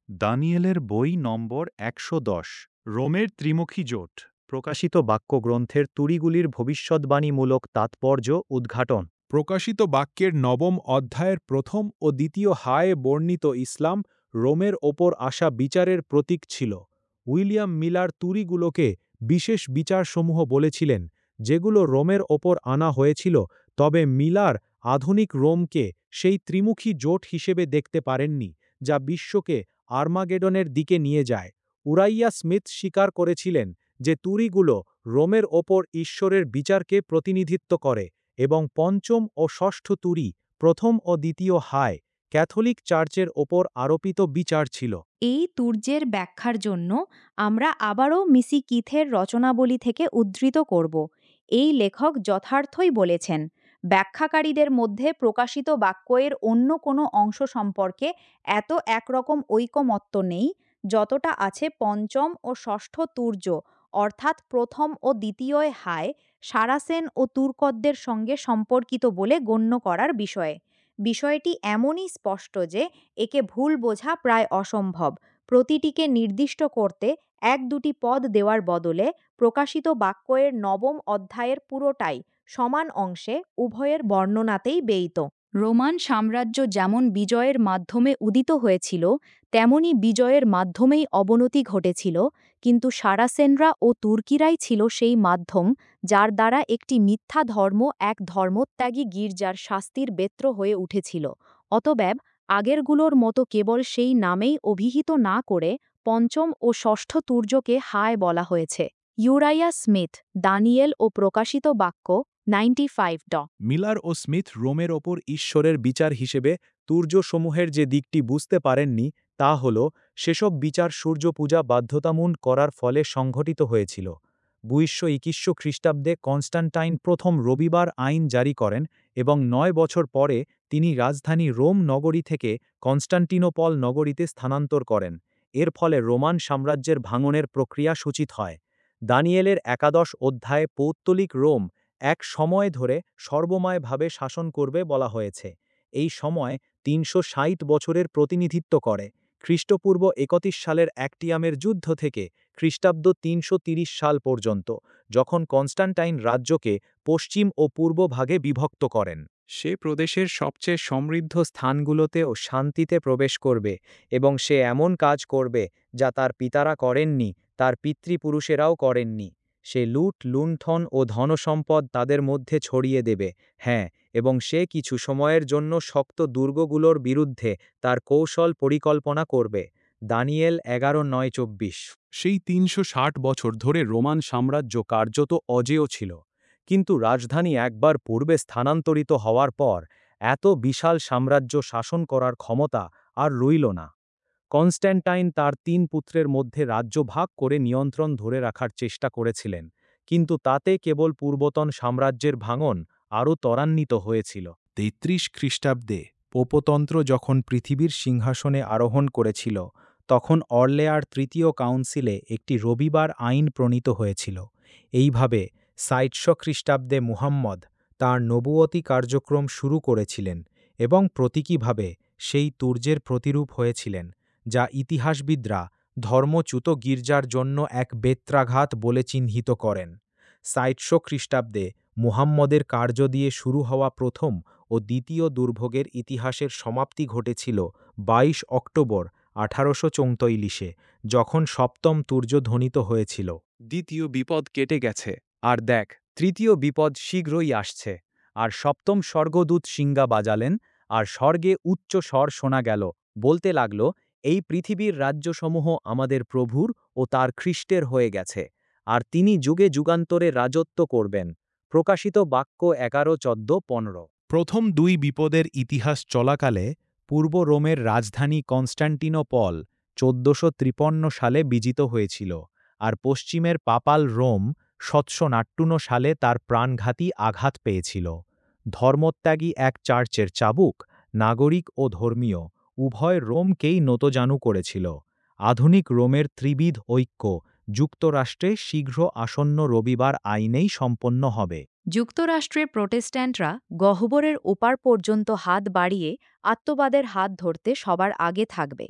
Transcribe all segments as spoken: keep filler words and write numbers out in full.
দানিয়েলের বই নম্বর একশো দশ, রোমের ত্রিমুখী জোট, প্রকাশিত বাক্যগ্রন্থের তুড়িগুলির ভবিষ্যদ্বাণীমূলক তাৎপর্য উদ্ঘাটন। প্রকাশিত বাক্যের নবম অধ্যায়ের প্রথম ও দ্বিতীয় হায়ে বর্ণিত ইসলাম রোমের ওপর আসা বিচারের প্রতীক ছিল। উইলিয়াম মিলার তুড়িগুলোকে বিশেষ বিচারসমূহ বলেছিলেন, যেগুলো রোমের ওপর আনা হয়েছিল, তবে মিলার আধুনিক রোমকে সেই ত্রিমুখী জোট হিসেবে দেখতে পারেননি, যা বিশ্বকে আর্মাগেডনের দিকে নিয়ে যায়। উরাইয়া স্মিথ স্বীকার করেছিলেন যে তুড়িগুলো রোমের ওপর ঈশ্বরের বিচারকে প্রতিনিধিত্ব করে, এবং পঞ্চম ও ষষ্ঠ তুরি, প্রথম ও দ্বিতীয় হায়, ক্যাথলিক চার্চের ওপর আরোপিত বিচার ছিল। এই তুর্যের ব্যাখ্যার জন্য আমরা আবারও মিসি কিথের রচনাবলী থেকে উদ্ধৃত করব। এই লেখক যথার্থই বলেছেন, ব্যাখ্যাকারীদের মধ্যে প্রকাশিত বাক্যের অন্য কোনো অংশ সম্পর্কে এত একরকম ঐকমত্য নেই, যতটা আছে পঞ্চম ও ষষ্ঠ তুর্য, অর্থাৎ প্রথম ও দ্বিতীয় হায়, সারাসেন ও তুর্কদের সঙ্গে সম্পর্কিত বলে গণ্য করার বিষয়ে। বিষয়টি এমনই স্পষ্ট যে একে ভুল বোঝা প্রায় অসম্ভব। প্রতিটিকে নির্দিষ্ট করতে এক দুটি পদ দেওয়ার বদলে প্রকাশিত বাক্যের নবম অধ্যায়ের পুরোটাই সমান অংশে উভয়ের বর্ণনাতেই বেয়িত। রোমান সাম্রাজ্য যেমন বিজয়ের মাধ্যমে উদিত হয়েছিল, তেমনি বিজয়ের মাধ্যমেই অবনতি ঘটেছিল, কিন্তু সারাসেনরা ও তুর্কিরাই ছিল সেই মাধ্যম, যার দ্বারা একটি মিথ্যা ধর্ম এক ধর্মত্যাগী গির্জার শাস্তির বেত্র হয়ে উঠেছিল। অতএব আগেরগুলোর মতো কেবল সেই নামেই অভিহিত না করে পঞ্চম ও ষষ্ঠ তুর্যকে হায় বলা হয়েছে। ইউরাইয়া স্মিথ, দানিয়েল ও প্রকাশিত বাক্য নাইনটি ফাইভ ড মিলার ও স্মিথ রোমের ওপর ঈশ্বরের বিচার হিসেবে তুর্যসমূহের যে দিকটি বুঝতে পারেননি, তা হল সেসব বিচার সূর্য পূজা বাধ্যতামূলক করার ফলে সংঘটিত হয়েছিল। দুইশো একুশ খ্রিস্টাব্দে কনস্টান্টাইন প্রথম রবিবার আইন জারি করেন, এবং নয় বছর পরে তিনি রাজধানী রোম নগরী থেকে কনস্টান্টিনোপল নগরীতে স্থানান্তর করেন। এর ফলে রোমান সাম্রাজ্যের ভাঙনের প্রক্রিয়া সূচিত হয়। দানিয়েলের একাদশ অধ্যায়ে পৌত্তলিক রোম এক সময় ধরে সর্বময়ভাবে শাসন করবে বলা হয়েছে। এই সময় তিনশো ষাট বছরের প্রতিনিধিত্ব করে, খ্রিস্টপূর্ব একত্রিশ সালের অ্যাক্টিয়ামের যুদ্ধ থেকে খ্রিস্টাব্দ তিনশো তিরিশ সাল পর্যন্ত, যখন কনস্টান্টাইন রাজ্যকে পশ্চিম ও পূর্ব ভাগে বিভক্ত করেন। সে প্রদেশের সবচেয়ে সমৃদ্ধ স্থানগুলোতেও শান্তিতে প্রবেশ করবে, এবং সে এমন কাজ করবে যা তার পিতারা করেননি, তার পিতৃপুরুষেরাও করেননি। সে লুট লুণ্ঠন ও ধনসম্পদ তাদের মধ্যে ছড়িয়ে দেবে, হ্যাঁ, এবং সে কিছু সময়ের জন্য শক্ত দুর্গগুলোর বিরুদ্ধে তার কৌশল পরিকল্পনা করবে। দানিয়েল এগারো নয় চব্বিশ। সেই তিনশো ষাট বছর ধরে রোমান সাম্রাজ্য কার্যত অজেয় ছিল, কিন্তু রাজধানী একবার পূর্বে স্থানান্তরিত হওয়ার পর এত বিশাল সাম্রাজ্য শাসন করার ক্ষমতা আর রইল না। কনস্ট্যান্টাইন তার তিন পুত্রের মধ্যে রাজ্য ভাগ করে নিয়ন্ত্রণ ধরে রাখার চেষ্টা করেছিলেন, কিন্তু তাতে কেবল পূর্বতন সাম্রাজ্যের ভাঙন আরও ত্বরান্বিত হয়েছিল। তেত্রিশ খ্রিস্টাব্দে পোপতন্ত্র যখন পৃথিবীর সিংহাসনে আরোহণ করেছিল, তখন অর্লেয়ার তৃতীয় কাউন্সিলে একটি রবিবার আইন প্রণীত হয়েছিল। এইভাবে ষাটশো খ্রিস্টাব্দে মুহাম্মদ তাঁর নবুয়তি কার্যক্রম শুরু করেছিলেন, এবং প্রতীকীভাবে সেই তুর্যের প্রতিরূপ হয়েছিলেন, যা ইতিহাসবিদরা ধর্মচ্যুত গির্জার জন্য এক বেত্রাঘাত বলে চিহ্নিত করেন। ষাটশো খ্রিস্টাব্দে মুহাম্মদের কার্য দিয়ে শুরু হওয়া প্রথম ও দ্বিতীয় দুর্ভোগের ইতিহাসের সমাপ্তি ঘটেছিল বাইশ অক্টোবর আঠারোশো চৌত্রিশে, যখন সপ্তম তুর্য ধ্বনিত হয়েছিল। দ্বিতীয় বিপদ কেটে গেছে, আর দেখ, তৃতীয় বিপদ শীঘ্রই আসছে। আর সপ্তম স্বর্গদূত শিঙ্গা বাজালেন, আর স্বর্গে উচ্চ স্বর শোনা গেল, বলতে লাগল, এই পৃথিবীর রাজ্যসমূহ আমাদের প্রভুর ও তার খ্রিস্টের হয়ে গেছে, আর তিনি যুগে যুগান্তরে রাজত্ব করবেন। প্রকাশিত বাক্য এগারো চোদ্দ পনেরো। প্রথম দুই বিপদের ইতিহাস চলাকালে পূর্ব রোমের রাজধানী কনস্ট্যান্টিনোপল চোদ্দশো ত্রিপন্ন সালে বিজিত হয়েছিল, আর পশ্চিমের পাপাল রোম সাতশো আটান্ন সালে তার প্রাণঘাতী আঘাত পেয়েছিল। ধর্মত্যাগী এক চার্চের চাবুক, নাগরিক ও ধর্মীয়, উভয় রোমকেই নতজানু করেছিল। আধুনিক রোমের ত্রিবিধ ঐক্য যুক্তরাষ্ট্রে শীঘ্র আসন্ন রবিবার আইনেই সম্পন্ন হবে। যুক্তরাষ্ট্রের প্রোটেস্ট্যান্টরা গহ্বরের ওপার পর্যন্ত হাত বাড়িয়ে আত্মবাদের হাত ধরতে সবার আগে থাকবে।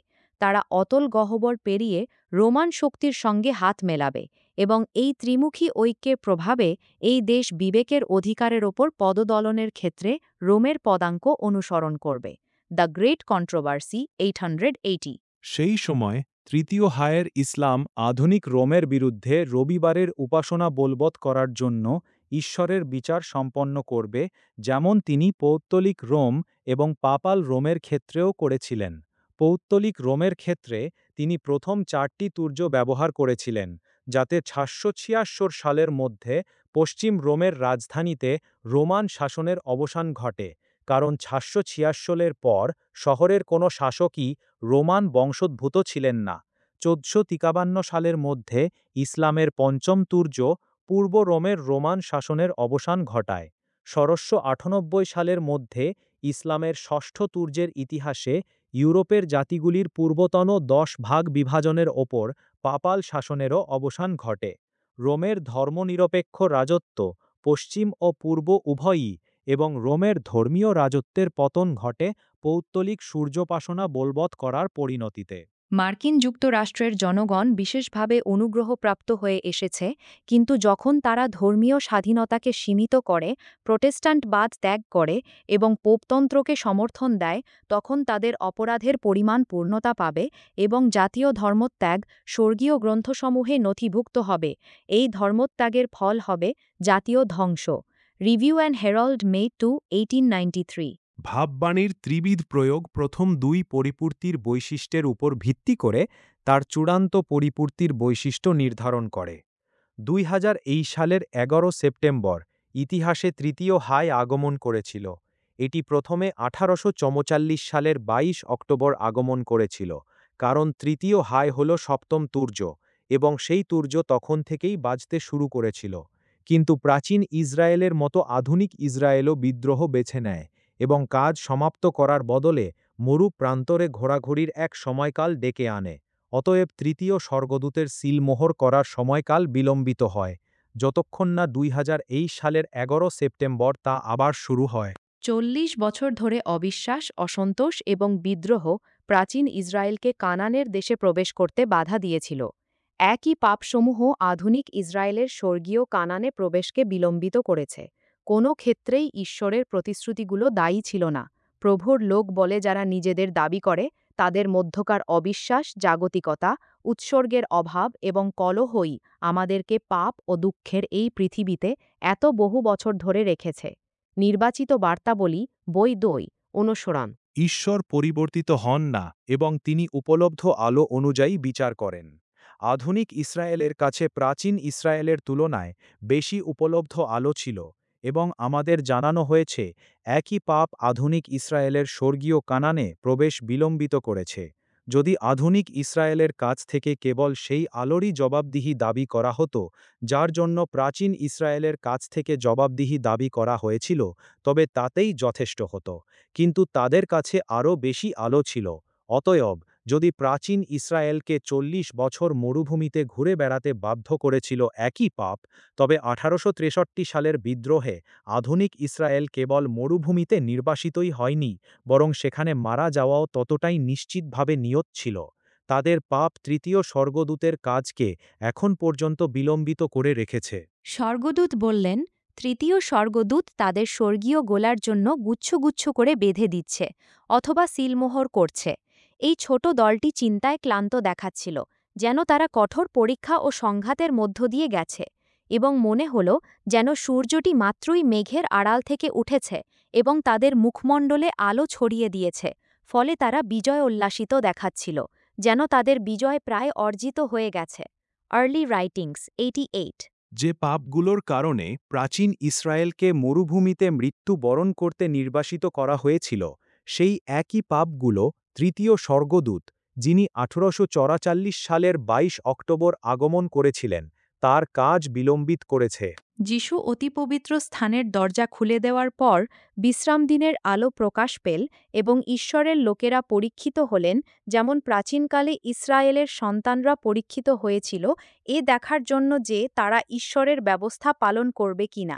তারা অতল গহ্বর পেরিয়ে রোমান শক্তির সঙ্গে হাত মেলাবে এবং এই ত্রিমুখী ঐক্যের প্রভাবে এই দেশ বিবেকের অধিকারের ওপর পদদলনের ক্ষেত্রে রোমের পদাঙ্ক অনুসরণ করবে। The Great Controversy eight hundred eighty. সেই সময় তৃতীয় হায়ের ইসলাম আধুনিক রোমের বিরুদ্ধে রবিবারের উপাসনা বলবৎ করার জন্য ঈশ্বরের বিচার সম্পন্ন করবে, যেমন তিনি পৌত্তলিক রোম এবং পাপাল রোমের ক্ষেত্রেও করেছিলেন। পৌত্তলিক রোমের ক্ষেত্রে তিনি প্রথম চারটি তুর্য ব্যবহার করেছিলেন, যাতে সাতশো ছিয়াত্তর সালের মধ্যে পশ্চিম রোমের রাজধানীতে রোমান শাসনের অবসান ঘটে, কারণ সাতশো ছিয়াত্তরের পর শহরের কোনো শাসকই রোমান বংশোদ্ভূত ছিলেন না। চোদ্দশো তিকাবান্ন সালের মধ্যে ইসলামের পঞ্চম তুর্য পূর্ব রোমের রোমান শাসনের অবসান ঘটায়। ষোড়শো আটানব্বই সালের মধ্যে ইসলামের ষষ্ঠ তুর্যের ইতিহাসে ইউরোপের জাতিগুলির পূর্বতন দশ ভাগ বিভাজনের ওপর পাপাল শাসনেরও অবসান ঘটে। রোমের ধর্মনিরপেক্ষ রাজত্ব পশ্চিম ও পূর্ব উভয়ই এবং রোমের ধর্মীয় রাজত্বের পতন ঘটে পৌত্তলিক সূর্যোপাসনা বলবৎ করার পরিণতিতে। মার্কিন যুক্তরাষ্ট্রের জনগণ বিশেষভাবে অনুগ্রহপ্রাপ্ত হয়ে এসেছে, কিন্তু যখন তারা ধর্মীয় স্বাধীনতাকে সীমিত করে, প্রোটেস্ট্যান্টবাদ ত্যাগ করে এবং পোপতন্ত্রকে সমর্থন দেয়, তখন তাদের অপরাধের পরিমাণ পূর্ণতা পাবে এবং জাতীয় ধর্মত্যাগ স্বর্গীয় গ্রন্থসমূহে নথিভুক্ত হবে। এই ধর্মত্যাগের ফল হবে জাতীয় ধ্বংস। Review and Herald May two, eighteen ninety three. ভাববাণীর ত্রিবিধ প্রয়োগ প্রথম দুই পরিপূর্তির বৈশিষ্ট্যের উপর ভিত্তি করে তার চূড়ান্ত পরিপূর্তির বৈশিষ্ট্য নির্ধারণ করে। দুই হাজার এই সালের এগারো সেপ্টেম্বর ইতিহাসে তৃতীয় হাই আগমন করেছিল। এটি প্রথমে আঠারোশো চৌচল্লিশ সালের বাইশ অক্টোবর আগমন করেছিল, কারণ তৃতীয় হাই হল সপ্তম তুর্য এবং সেই তুর্য তখন থেকেই বাজতে শুরু করেছিল। কিন্তু প্রাচীন ইসরায়েলের মতো আধুনিক ইসরায়েলও বিদ্রোহ বেছে নেয় এবং কাজ সমাপ্ত করার বদলে মরু প্রান্তরে ঘোরাঘুরির এক সময়কাল ডেকে আনে। অতএব তৃতীয় স্বর্গদূতের সিলমোহর করার সময়কাল বিলম্বিত হয়, যতক্ষণ না দুই হাজার এই সালের এগারো সেপ্টেম্বর তা আবার শুরু হয়। চল্লিশ বছর ধরে অবিশ্বাস, অসন্তোষ এবং বিদ্রোহ প্রাচীন ইসরায়েলকে কানানের দেশে প্রবেশ করতে বাধা দিয়েছিল। একই পাপসমূহ আধুনিক ইসরায়েলের স্বর্গীয় কানানে প্রবেশকে বিলম্বিত করেছে। কোনো ক্ষেত্রেই ঈশ্বরের প্রতিশ্রুতিগুলো দায়ী ছিল না। প্রভুর লোক বলে যারা নিজেদের দাবি করে, তাদের মধ্যকার অবিশ্বাস, জাগতিকতা, উৎসর্গের অভাব এবং কলহই আমাদেরকে পাপ ও দুঃখের এই পৃথিবীতে এত বহু বছর ধরে রেখেছে। নির্বাচিত বার্তাবলী, বই দুই, অনুসরণ। ঈশ্বর পরিবর্তিত হন না এবং তিনি উপলব্ধ আলো অনুযায়ী বিচার করেন। আধুনিক ইসরায়েলের কাছে প্রাচীন ইসরায়েলের তুলনায় বেশি উপলব্ধ আলো ছিল এবং আমাদের জানানো হয়েছে একই পাপ আধুনিক ইসরায়েলের স্বর্গীয় কানানে প্রবেশ বিলম্বিত করেছে। যদি আধুনিক ইসরায়েলের কাছ থেকে কেবল সেই আলোরই জবাবদিহি দাবি করা হতো যার জন্য প্রাচীন ইসরায়েলের কাছ থেকে জবাবদিহি দাবি করা হয়েছিল, তবে তাতেই যথেষ্ট হতো। কিন্তু তাদের কাছে আরও বেশি আলো ছিল। অতএব যদি প্রাচীন ইসরায়েলকে চল্লিশ বছর মরুভূমিতে ঘুরে বেড়াতে বাধ্য করেছিল একই পাপ, তবে আঠারোশো তেষট্টি সালের বিদ্রোহে আধুনিক ইসরায়েল কেবল মরুভূমিতে নির্বাসিতই হয়নি, বরং সেখানে মারা যাওয়াও ততটাই নিশ্চিতভাবে নিয়ত ছিল। তাদের পাপ তৃতীয় স্বর্গদূতের কাজকে এখন পর্যন্ত বিলম্বিত করে রেখেছে। স্বর্গদূত বললেন, তৃতীয় স্বর্গদূত তাদের স্বর্গীয় গোলার জন্য গুচ্ছ গুচ্ছ করে বেঁধে দিচ্ছে অথবা সিলমোহর করছে। এই ছোট দলটি চিন্তায় ক্লান্ত দেখাচ্ছিল, যেন তারা কঠোর পরীক্ষা ও সংঘাতের মধ্য দিয়ে গেছে, এবং মনে হল যেন সূর্যটি মাত্রই মেঘের আড়াল থেকে উঠেছে এবং তাদের মুখমণ্ডলে আলো ছড়িয়ে দিয়েছে, ফলে তারা বিজয় উল্লাসিত দেখাচ্ছিল, যেন তাদের বিজয় প্রায় অর্জিত হয়ে গেছে। Early Writings, eighty eight. যে পাপগুলোর কারণে প্রাচীন ইসরায়েলকে মরুভূমিতে মৃত্যু বরণ করতে নির্বাসিত করা হয়েছিল, সেই একই পাপগুলো তৃতীয় স্বর্গদূত, যিনি আঠারোশো চৌরাল্লিশ সালের বাইশ অক্টোবর আগমন করেছিলেন, তার কাজ বিলম্বিত করেছে। যিশু অতি পবিত্র স্থানের দরজা খুলে দেওয়ার পর বিশ্রামদিনের আলো প্রকাশ পেল এবং ঈশ্বরের লোকেরা পরীক্ষিত হলেন, যেমন প্রাচীনকালে ইসরায়েলের সন্তানরা পরীক্ষিত হয়েছিল, এ দেখার জন্য যে তারা ঈশ্বরের ব্যবস্থা পালন করবে কিনা।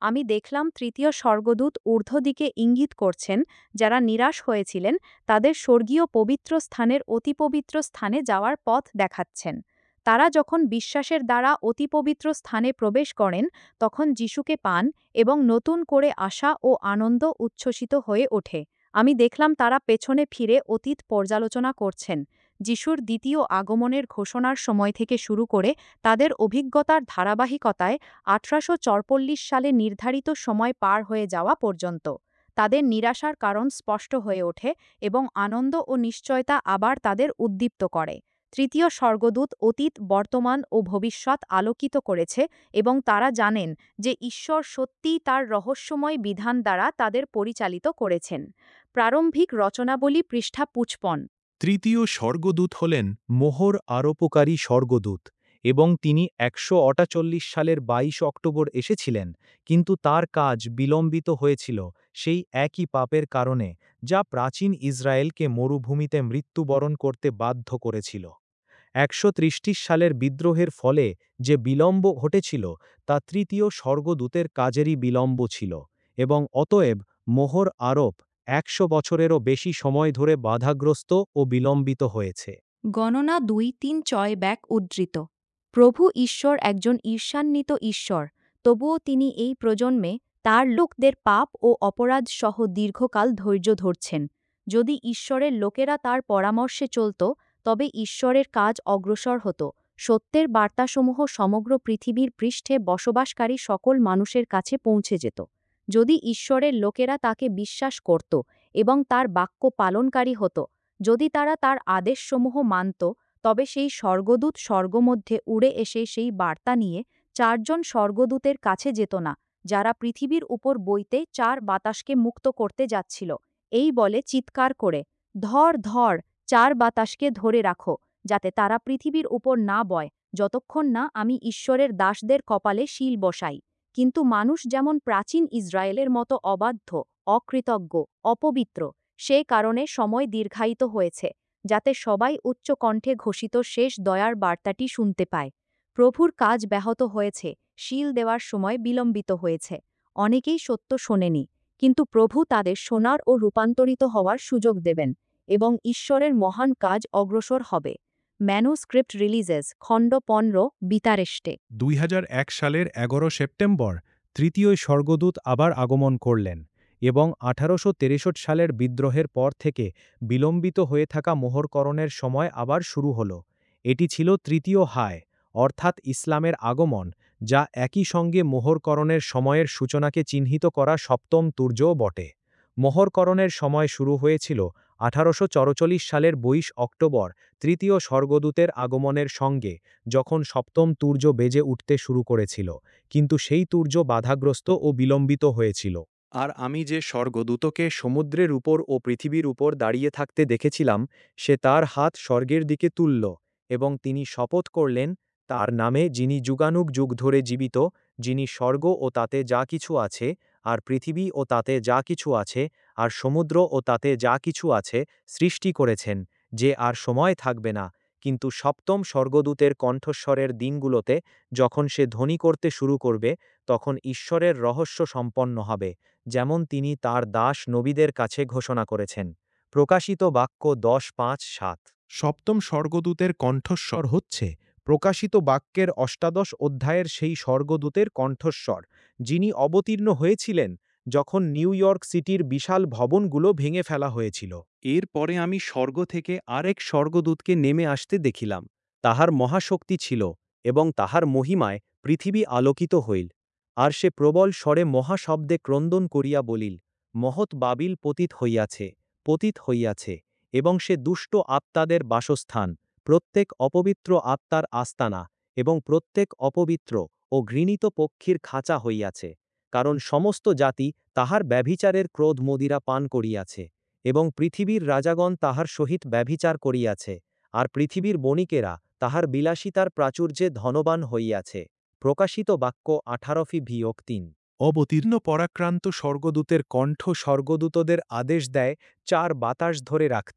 আমি দেখলাম তৃতীয় স্বর্গদূত ঊর্ধ্ব দিকে ইঙ্গিত করছেন, যারা নিরাশ হয়েছিলেন তাদের স্বর্গীয় পবিত্র স্থানের অতিপবিত্র স্থানে যাওয়ার পথ দেখাচ্ছেন। তারা যখন বিশ্বাসের দ্বারা অতিপবিত্র স্থানে প্রবেশ করেন তখন যিশুকে পান এবং নতুন করে আশা ও আনন্দ উচ্ছ্বসিত হয়ে ওঠে। আমি দেখলাম তারা পেছনে ফিরে অতীত পর্যালোচনা করছেন, যিশুর দ্বিতীয় আগমনের ঘোষণার সময় থেকে শুরু করে তাদের অভিজ্ঞতার ধারাবাহিকতায় আঠারোশো চৌচল্লিশ সালে নির্ধারিত সময় পার হয়ে যাওয়া পর্যন্ত। তাদের নিরাশার কারণ স্পষ্ট হয়ে ওঠে এবং আনন্দ ও নিশ্চয়তা আবার তাদের উদ্দীপ্ত করে। তৃতীয় স্বর্গদূত অতীত, বর্তমান ও ভবিষ্যৎ আলোকিত করেছে এবং তারা জানেন যে ঈশ্বর সত্যিই তার রহস্যময় বিধান দ্বারা তাদের পরিচালিত করেছেন। প্রারম্ভিক রচনাবলী পৃষ্ঠা পুচপন। তৃতীয় স্বর্গদূত হলেন মোহর আরোপকারী স্বর্গদূত এবং তিনি একশো আটচল্লিশ সালের বাইশ অক্টোবর এসেছিলেন, কিন্তু তার কাজ বিলম্বিত হয়েছিল সেই একই পাপের কারণে যা প্রাচীন ইসরায়েলকে মরুভূমিতে মৃত্যুবরণ করতে বাধ্য করেছিল। একশো ত্রিশ সালের বিদ্রোহের ফলে যে বিলম্ব ঘটেছিল তা তৃতীয় স্বর্গদূতের কাজেরই বিলম্ব ছিল এবং অতএব মোহর আরোপ একশো বছরেরও বেশি সময় ধরে বাধাগ্রস্ত ও বিলম্বিত হয়েছে। গণনা দুই তিন ছয় ব্যাক উদ্ধৃত। প্রভু ঈশ্বর একজন ঈর্ষান্বিত ঈশ্বর, তবুও তিনি এই প্রজন্মে তার লোকদের পাপ ও অপরাধ সহ দীর্ঘকাল ধৈর্য ধরছেন। যদি ঈশ্বরের লোকেরা তার পরামর্শে চলত, তবে ঈশ্বরের কাজ অগ্রসর হতো, সত্যের বার্তাসমূহ সমগ্র পৃথিবীর পৃষ্ঠে বসবাসকারী সকল মানুষের কাছে পৌঁছে যেত। যদি ঈশ্বরের লোকেরা তাকে বিশ্বাস করত এবং তার বাক্য পালনকারী হতো, যদি তারা তার আদেশসমূহ মানত, তবে সেই স্বর্গদূত স্বর্গমধ্যে উড়ে এসে সেই বার্তা নিয়ে চারজন স্বর্গদূতের কাছে যেত না, যারা পৃথিবীর উপর বইতে চার বাতাসকে মুক্ত করতে যাচ্ছিল, এই বলে চিৎকার করে, ধর ধর, চার বাতাসকে ধরে রাখো, যাতে তারা পৃথিবীর উপর না বয়, যতক্ষণ না আমি ঈশ্বরের দাসদের কপালে শিল বসাই। কিন্তু মানুষ যেমন প্রাচীন ইসরায়েলের মতো অবাধ্য, অকৃতজ্ঞ, অপবিত্র, সে কারণে সময় দীর্ঘায়িত হয়েছে, যাতে সবাই উচ্চকণ্ঠে ঘোষিত শেষ দয়ার বার্তাটি শুনতে পায়। প্রভুর কাজ ব্যাহত হয়েছে, শিল দেওয়ার সময় বিলম্বিত হয়েছে। অনেকেই সত্য শোনেনি, কিন্তু প্রভু তাদের শোনার ও রূপান্তরিত হওয়ার সুযোগ দেবেন, এবং ঈশ্বরের মহান কাজ অগ্রসর হবে। ম্যানুস্ক্রিপ্ট রিলিজেস, খণ্ড পনেরো, বিতারেষ্টে। দুই হাজার এক সালের এগারো সেপ্টেম্বর তৃতীয় স্বর্গদূত আবার আগমন করলেন এবং আঠারোশো তেষট্টি সালের বিদ্রোহের পর থেকে বিলম্বিত হয়ে থাকা মোহরকরণের সময় আবার শুরু হল। এটি ছিল তৃতীয় হায়, অর্থাৎ ইসলামের আগমন, যা একই সঙ্গে মোহরকরণের সময়ের সূচনাকে চিহ্নিত করা সপ্তম তুর্যও বটে। মোহরকরণের সময় শুরু হয়েছিল আঠারোশো চৌচল্লিশ সালের বাইশ অক্টোবর তৃতীয় স্বর্গদূতের আগমনের সঙ্গে, যখন সপ্তম তুর্য বেজে উঠতে শুরু করেছিল, কিন্তু সেই তুর্য বাধাগ্রস্ত ও বিলম্বিত হয়েছিল। আর আমি যে স্বর্গদূতকে সমুদ্রের উপর ও পৃথিবীর উপর দাঁড়িয়ে থাকতে দেখেছিলাম, সে তার হাত স্বর্গের দিকে তুলল এবং তিনি শপথ করলেন তার নামে, যিনি যুগানুগ যুগ ধরে জীবিত, যিনি স্বর্গ ও তাতে যা কিছু আছে, আর পৃথিবী ও তাতে যা কিছু আছে, আর সমুদ্র ও তাতে যা কিছু আছে সৃষ্টি করেছেন, যে আর সময় থাকবে না, কিন্তু সপ্তম স্বর্গদূতের কণ্ঠস্বরের দিনগুলোতে যখন সে ধ্বনি করতে শুরু করবে, তখন ঈশ্বরের রহস্য সম্পন্ন হবে, যেমন তিনি তার দাস নবীদের কাছে ঘোষণা করেছেন। প্রকাশিত বাক্য দশ পাঁচ সাত। সপ্তম স্বর্গদূতের কণ্ঠস্বর হচ্ছে প্রকাশিত বাক্যের অষ্টাদশ অধ্যায়ের সেই স্বর্গদূতের কণ্ঠস্বর, যিনি অবতীর্ণ হয়েছিলেন যখন নিউ ইয়র্ক সিটির বিশাল ভবনগুলো ভেঙে ফেলা হয়েছিল। এর পরে আমি স্বর্গ থেকে আরেক স্বর্গদূতকে নেমে আসতে দেখিলাম। তাহার মহাশক্তি ছিল এবং তাহার মহিমায় পৃথিবী আলোকিত হইল। আর সে প্রবল স্বরে মহাশব্দে ক্রন্দন করিয়া বলিল, মহৎ বাবিল পতিত হইয়াছে, পতিত হইয়াছে, এবং সে দুষ্ট আত্মাদের বাসস্থান, প্রত্যেক অপবিত্র আত্মার আস্তানা, এবং প্রত্যেক অপবিত্র ও ঘৃণিত পক্ষীর খাঁচা হইয়াছে, কারণ সমস্ত জাতি তাহার ব্যভিচারের ক্রোধ মদিরা পান করিয়াছে, এবং পৃথিবীর রাজাগণ তাহার সহিত ব্যভিচার করিয়াছে, আর পৃথিবীর বণিকেরা তাহার বিলাসিতার প্রাচুর্যে ধনবান হইয়াছে। প্রকাশিত বাক্য আঠারো ফি ভিয়োগ তিন। অবতীর্ণ পরাক্রান্ত স্বর্গদূতের কণ্ঠ স্বর্গদূতদের আদেশ দেয় চার বাতাস ধরে রাখতে।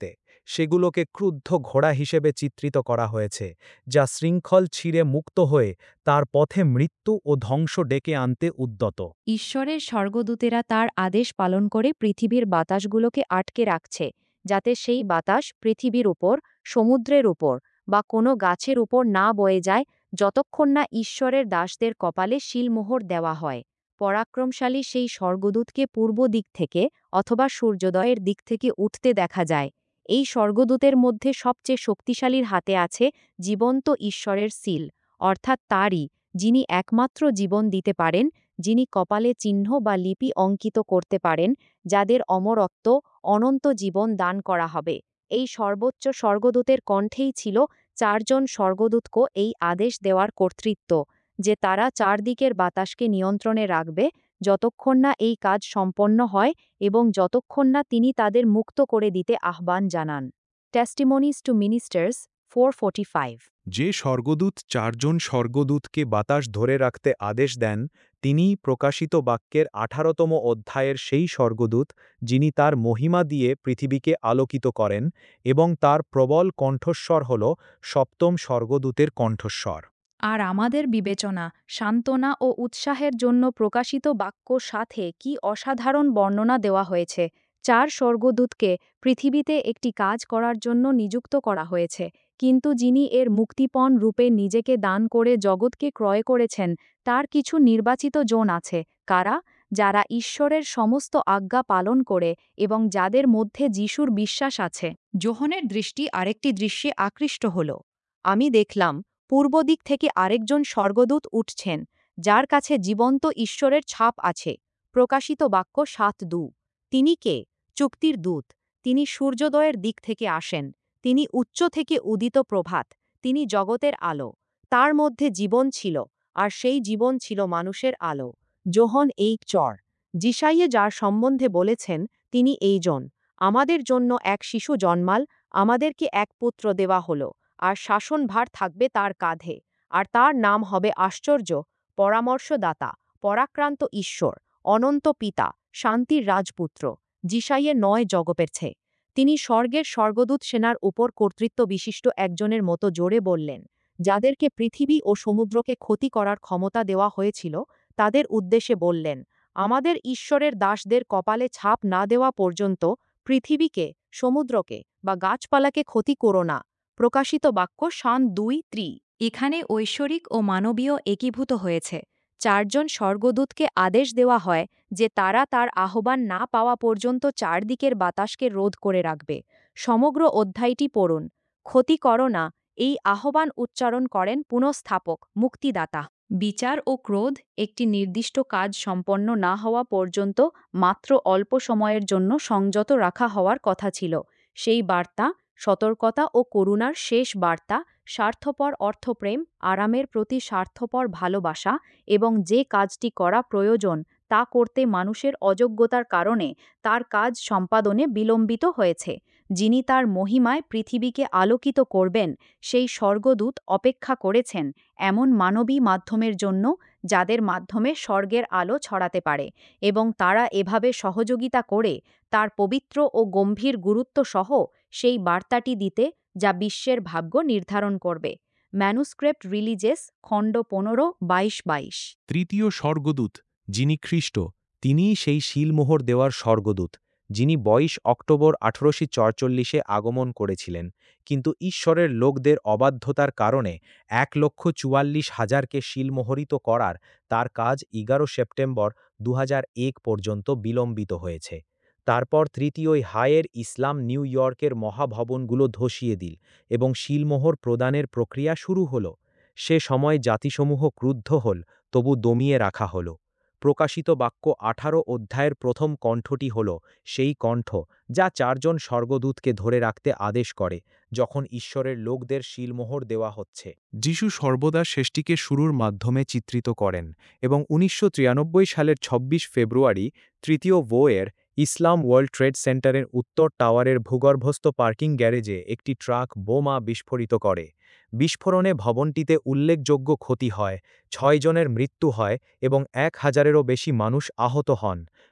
সেগুলোকে ক্রুদ্ধ ঘোড়া হিসেবে চিত্রিত করা হয়েছে, যা শৃঙ্খল ছিঁড়ে মুক্ত হয়ে তার পথে মৃত্যু ও ধ্বংস ডেকে আনতে উদ্যত। ঈশ্বরের স্বর্গদূতেরা তার আদেশ পালন করে পৃথিবীর বাতাসগুলোকে আটকে রাখছে, যাতে সেই বাতাস পৃথিবীর উপর, সমুদ্রের উপর বা কোনো গাছের উপর না বয়ে যায়, যতক্ষণ না ঈশ্বরের দাসদের কপালে শিলমোহর দেওয়া হয়। পরাক্রমশালী সেই স্বর্গদূতকে পূর্ব দিক থেকে অথবা সূর্যোদয়ের দিক থেকে উঠতে দেখা যায়। এই স্বর্গদূতের মধ্যে সবচেয়ে শক্তিশালীর হাতে আছে জীবন্ত ঈশ্বরের সিল, অর্থাৎ তারই, যিনি একমাত্র জীবন দিতে পারেন, যিনি কপালে চিহ্ন বা লিপি অঙ্কিত করতে পারেন, যাদের অমরত্ব, অনন্ত জীবন দান করা হবে। এই সর্বোচ্চ স্বর্গদূতের কণ্ঠেই ছিল চারজন স্বর্গদূতকে এই আদেশ দেওয়ার কর্তৃত্ব, যে তারা চারদিকের বাতাসকে নিয়ন্ত্রণে রাখবে, যতক্ষণ না এই কাজ সম্পন্ন হয় এবং যতক্ষণ না তিনি তাদের মুক্ত করে দিতে আহ্বান জানান। Testimonies to Ministers four forty five. যে স্বর্গদূত চারজন স্বর্গদূতকে বাতাস ধরে রাখতে আদেশ দেন, তিনিই প্রকাশিত বাক্যের আঠারোতম অধ্যায়ের সেই স্বর্গদূত, যিনি তার মহিমা দিয়ে পৃথিবীকে আলোকিত করেন, এবং তার প্রবল কণ্ঠস্বর হল সপ্তম স্বর্গদূতের কণ্ঠস্বর। আর আমাদের বিবেচনা, সান্ত্বনা ও উৎসাহের জন্য প্রকাশিত বাক্য সাথে কি অসাধারণ বর্ণনা দেওয়া হয়েছে। চার স্বর্গদূতকে পৃথিবীতে একটি কাজ করার জন্য নিযুক্ত করা হয়েছে, কিন্তু যিনি এর মুক্তিপণ রূপে নিজেকে দান করে জগৎকে ক্রয় করেছেন, তার কিছু নির্বাচিত জন আছে। কারা? যারা ঈশ্বরের সমস্ত আজ্ঞা পালন করে এবং যাদের মধ্যে যিশুর বিশ্বাস আছে। যোহনের দৃষ্টি আরেকটি দৃশ্যে আকৃষ্ট হল। আমি দেখলাম, পূর্ব দিক থেকে আরেকজন স্বর্গদূত উঠছেন, যার কাছে জীবন্ত ঈশ্বরের ছাপ আছে। প্রকাশিত বাক্য সাত দু। তিনি কে? চুক্তির দূত। তিনি সূর্যোদয়ের দিক থেকে আসেন। তিনি উচ্চ থেকে উদিত প্রভাত। তিনি জগতের আলো। তার মধ্যে জীবন ছিল, আর সেই জীবন ছিল মানুষের আলো। যোহন এই চর যিশাইয়ে যার সম্বন্ধে বলেছেন, তিনি এইজন। আমাদের জন্য এক শিশু জন্মাল, আমাদেরকে এক পুত্র দেওয়া হলো, আর শাসনভার থাকবে তার কাঁধে, আর তার নাম হবে আশ্চর্য, পরামর্শদাতা, পরাক্রান্ত ঈশ্বর, অনন্ত পিতা, শান্তির রাজপুত্র। যিশাইয়ে নয় জগপেরছে। তিনি স্বর্গের স্বর্গদূত সেনার উপর কর্তৃত্ব বিশিষ্ট একজনের মতো জোরে বললেন, যাদেরকে পৃথিবী ও সমুদ্রকে ক্ষতি করার ক্ষমতা দেওয়া হয়েছিল, তাদের উদ্দেশ্যে বললেন, আমাদের ঈশ্বরের দাসদের কপালে ছাপ না দেওয়া পর্যন্ত পৃথিবীকে, সমুদ্রকে বা গাছপালাকে ক্ষতি করো না। প্রকাশিত বাক্য শান দুই ত্রি। এখানে ঐশ্বরিক ও মানবীয় একীভূত হয়েছে। চারজন স্বর্গদূতকে আদেশ দেওয়া হয় যে তারা তার আহ্বান না পাওয়া পর্যন্ত চারদিকের বাতাসকে রোধ করে রাখবে। সমগ্র অধ্যায়টি পড়ুন। ক্ষতি করো না, এই আহ্বান উচ্চারণ করেন পুনঃস্থাপক, মুক্তিদাতা। বিচার ও ক্রোধ একটি নির্দিষ্ট কাজ সম্পন্ন না হওয়া পর্যন্ত মাত্র অল্প সময়ের জন্য সংযত রাখা হওয়ার কথা ছিল। সেই বার্তা, সতর্কতা ও করুণার শেষ বার্তা, স্বার্থপর অর্থপ্রেম, আরামের প্রতি স্বার্থপর ভালোবাসা, এবং যে কাজটি করা প্রয়োজন তা করতে মানুষের অযোগ্যতার কারণে তার কাজ সম্পাদনে বিলম্বিত হয়েছে। যিনি তার মহিমায় পৃথিবীকে আলোকিত করবেন, সেই স্বর্গদূত অপেক্ষা করেছেন এমন মানবী মাধ্যমের জন্য, যাদের মাধ্যমে স্বর্গের আলো ছড়াতে পারে, এবং তারা এভাবে সহযোগিতা করে তার পবিত্র ও গম্ভীর গুরুত্ব সহ সেই বার্তাটি দিতে, যা বিশ্বের ভাগ্য নির্ধারণ করবে। ম্যানুস্ক্রিপ্ট রিলিজেস খণ্ড পনেরো বাইশ বাইশ। তৃতীয় স্বর্গদূত, যিনি খ্রিস্ট, তিনিই সেই শিলমোহর দেওয়ার স্বর্গদূত, যিনি বাইশ অক্টোবর আঠারোশো চৌচল্লিশে আগমন করেছিলেন, কিন্তু ঈশ্বরের লোকদের অবাধ্যতার কারণে এক লক্ষ চুয়াল্লিশ হাজারকে শিলমোহরিত করার তার কাজ এগারো সেপ্টেম্বর দু হাজার এক পর্যন্ত বিলম্বিত হয়েছে। তারপর তৃতীয় হায়ের ইসলাম নিউ ইয়র্কের মহাভবনগুলো ধসিয়ে দিল এবং শিলমোহর প্রদানের প্রক্রিয়া শুরু হল। সে সময় জাতিসমূহ ক্রুদ্ধ হল, তবু দমিয়ে রাখা হল। প্রকাশিত বাক্য আঠারো অধ্যায়ের প্রথম কণ্ঠটি হল সেই কণ্ঠ যা চারজন স্বর্গদূতকে ধরে রাখতে আদেশ করে যখন ঈশ্বরের লোকদের শিলমোহর দেওয়া হচ্ছে। যিশু সর্বদা শেষটিকে শুরুর মাধ্যমে চিত্রিত করেন, এবং উনিশশো তিরানব্বই সালের ছাব্বিশ ফেব্রুয়ারি তৃতীয় ভোয়ের ইসলাম ওয়ার্ল্ড ট্রেড সেন্টারের উত্তর টাওয়ারের ভূগর্ভস্থ পার্কিং গ্যারেজে একটি ট্রাক বোমা বিস্ফোরিত করে। বিস্ফোরণে ভবনটিতে উল্লেখযোগ্য ক্ষতি হয়, ছয় জনের মৃত্যু হয় এবং এক হাজারেরও বেশি মানুষ আহত হন।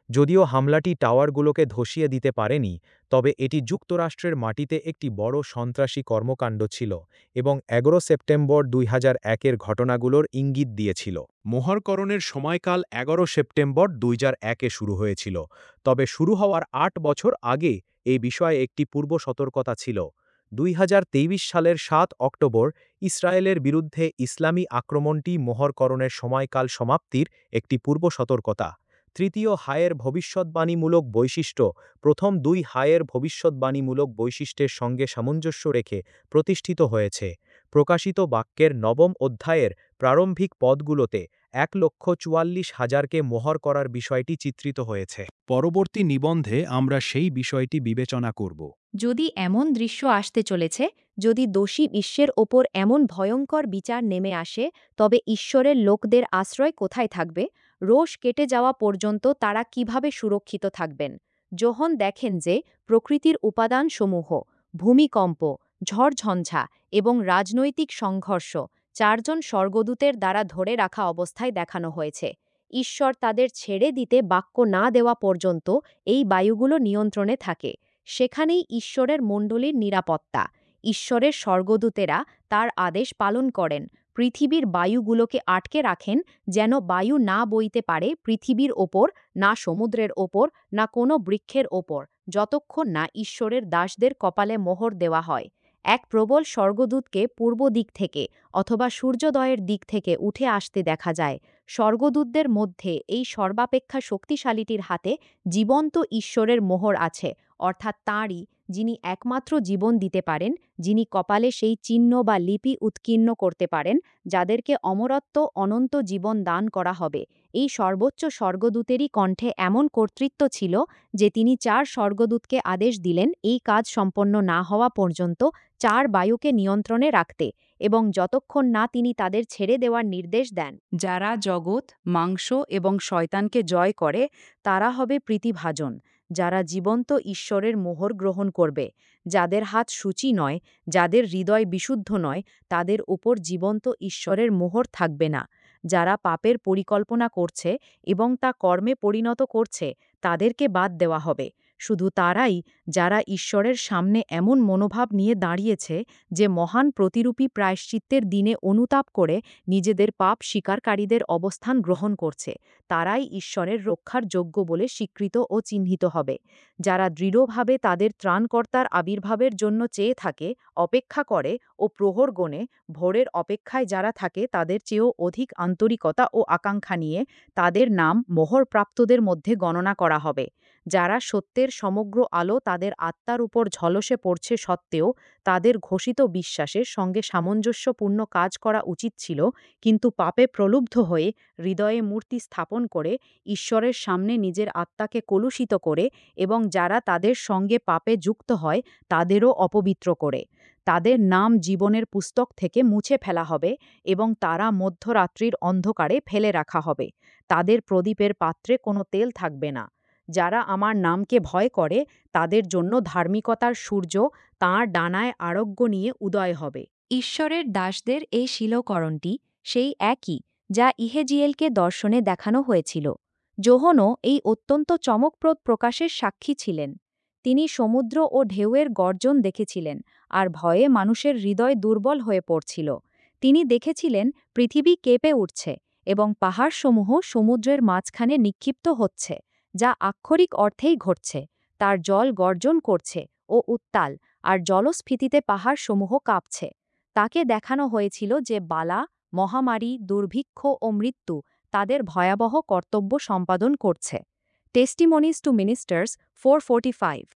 যদিও হামলাটি টাওয়ারগুলোকে ধসিয়ে দিতে পারেনি, তবে এটি যুক্তরাষ্ট্রের মাটিতে একটি বড় সন্ত্রাসী কর্মকাণ্ড ছিল এবং এগারো সেপ্টেম্বর দুই হাজার একের ঘটনাগুলোর ইঙ্গিত দিয়েছিল। মোহরকরণের সময়কাল এগারো সেপ্টেম্বর দুই হাজার একে শুরু হয়েছিল, তবে শুরু হওয়ার আট বছর আগে এই বিষয়ে একটি পূর্ব সতর্কতা ছিল। দুই হাজার তেইশ সালের সাত অক্টোবর ইসরায়েলের বিরুদ্ধে ইসলামী আক্রমণটি মোহরকরণের সময়কাল সমাপ্তির একটি পূর্ব সতর্কতা। তৃতীয় হায়ের ভবিষ্যদ্বাণীমূলক বৈশিষ্ট্য প্রথম দুই হায়ের ভবিষ্যদ্বাণীমূলক বৈশিষ্ট্যের সঙ্গে সামঞ্জস্য রেখে প্রতিষ্ঠিত হয়েছে। প্রকাশিত বাক্যের নবম অধ্যায়ের প্রারম্ভিক পদগুলোতে এক লক্ষ চুয়াল্লিশ হাজারকে মোহর করার বিষয়টি চিত্রিত হয়েছে। পরবর্তী নিবন্ধে আমরা সেই বিষয়টি বিবেচনা করব। যদি এমন দৃশ্য আসতে চলেছে, যদি দোষী বিশ্বের ওপর এমন ভয়ঙ্কর বিচার নেমে আসে, তবে ঈশ্বরের লোকদের আশ্রয় কোথায় থাকবে? রোষ কেটে যাওয়া পর্যন্ত তারা কিভাবে সুরক্ষিত থাকবেন? যোহন দেখেন যে প্রকৃতির উপাদানসমূহ, ভূমিকম্প, ঝড়ঝঞ্ঝা এবং রাজনৈতিক সংঘর্ষ চারজন স্বর্গদূতের দ্বারা ধরে রাখা অবস্থায় দেখানো হয়েছে। ঈশ্বর তাদের ছেড়ে দিতে বাক্য না দেওয়া পর্যন্ত এই বায়ুগুলো নিয়ন্ত্রণে থাকে। সেখানেই ঈশ্বরের মণ্ডলীর নিরাপত্তা। ঈশ্বরের স্বর্গদূতেরা তার আদেশ পালন করেন, পৃথিবীর বায়ুগুলোকে আটকে রাখেন যেন বায়ু না বইতে পারে পৃথিবীর ওপর, না সমুদ্রের ওপর, না কোনো বৃক্ষের ওপর, যতক্ষণ না ঈশ্বরের দাসদের কপালে মোহর দেওয়া হয়। এক প্রবল স্বর্গদূতকে পূর্ব দিক থেকে অথবা সূর্যোদয়ের দিক থেকে উঠে আসতে দেখা যায়। স্বর্গদূতদের মধ্যে এই সর্বাপেক্ষা শক্তিশালীটির হাতে জীবন্ত ঈশ্বরের মোহর আছে, অর্থাৎ তাঁরই, যিনি একমাত্র জীবন দিতে পারেন, যিনি কপালে সেই চিহ্ন বা লিপি উৎকীর্ণ করতে পারেন, যাদেরকে অমরত্ব অনন্ত জীবন দান করা হবে। এই সর্বোচ্চ স্বর্গদূতেরই কণ্ঠে এমন কর্তৃত্ব ছিল যে তিনি চার স্বর্গদূতকে আদেশ দিলেন এই কাজ সম্পন্ন না হওয়া পর্যন্ত চার বায়ুকে নিয়ন্ত্রণে রাখতে, এবং যতক্ষণ না তিনি তাদের ছেড়ে দেওয়ার নির্দেশ দেন। যারা জগৎ, মাংস এবং শয়তানকে জয় করে তারা হবে প্রীতিভাজন, যারা জীবন্ত ঈশ্বরের মোহর গ্রহণ করবে। যাদের হাত সূচি নয়, যাদের হৃদয় বিশুদ্ধ নয়, তাদের উপর জীবন্ত ঈশ্বরের মোহর থাকবে না। যারা পাপের পরিকল্পনা করছে এবং তা কর্মে পরিণত করছে, তাদেরকে বাদ দেওয়া হবে। শুধু তারাই, যারা ঈশ্বরের সামনে এমন মনোভাব নিয়ে দাঁড়িয়েছে যে মহান প্রতিরূপী প্রায়শ্চিত্তের দিনে অনুতাপ করে নিজেদের পাপ স্বীকারকারীদের অবস্থান গ্রহণ করছে, তারাই ঈশ্বরের রক্ষার যোগ্য বলে স্বীকৃত ও চিহ্নিত হবে। যারা দৃঢ়ভাবে তাদের ত্রাণকর্তার আবির্ভাবের জন্য চেয়ে থাকে, অপেক্ষা করে ও প্রহর গণে, ভোরের অপেক্ষায় যারা থাকে তাদের চেয়েও অধিক আন্তরিকতা ও আকাঙ্ক্ষা নিয়ে, তাদের নাম মোহরপ্রাপ্তদের মধ্যে গণনা করা হবে। যারা সত্যের সমগ্র আলো তাদের আত্মার উপর ঝলসে পড়ছে সত্ত্বেও তাদের ঘোষিত বিশ্বাসের সঙ্গে সামঞ্জস্যপূর্ণ কাজ করা উচিত ছিল, কিন্তু পাপে প্রলুব্ধ হয়ে হৃদয়ে মূর্তি স্থাপন করে, ঈশ্বরের সামনে নিজের আত্মাকে কলুষিত করে এবং যারা তাদের সঙ্গে পাপে যুক্ত হয় তাদেরও অপবিত্র করে, তাদের নাম জীবনের পুস্তক থেকে মুছে ফেলা হবে এবং তারা মধ্যরাত্রির অন্ধকারে ফেলে রাখা হবে। তাদের প্রদীপের পাত্রে কোনো তেল থাকবে না। যারা আমার নামকে ভয় করে তাদের জন্য ধার্মিকতার সূর্য তাঁর ডানায় আরোগ্য নিয়ে উদয় হবে। ঈশ্বরের দাসদের এই শিলকরণটি সেই একই যা ইহেজিয়েলকে দর্শনে দেখানো হয়েছিল। যোহনও এই অত্যন্ত চমকপ্রদ প্রকাশের সাক্ষী ছিলেন। তিনি সমুদ্র ও ঢেউয়ের গর্জন দেখেছিলেন, আর ভয়ে মানুষের হৃদয় দুর্বল হয়ে পড়ছিল। তিনি দেখেছিলেন পৃথিবী কেঁপে উঠছে এবং পাহাড়সমূহ সমুদ্রের মাঝখানে নিক্ষিপ্ত হচ্ছে, যা আক্ষরিক অর্থেই ঘটছে। তার জল গর্জন করছে ও উত্তাল, আর জলস্ফীতিতে পাহাড়সমূহ কাঁপছে। তাকে দেখানো হয়েছিল যে বালা, মহামারী, দুর্ভিক্ষ ও মৃত্যু তাদের ভয়াবহ কর্তব্য সম্পাদন করছে। Testimonies to Ministers four forty five.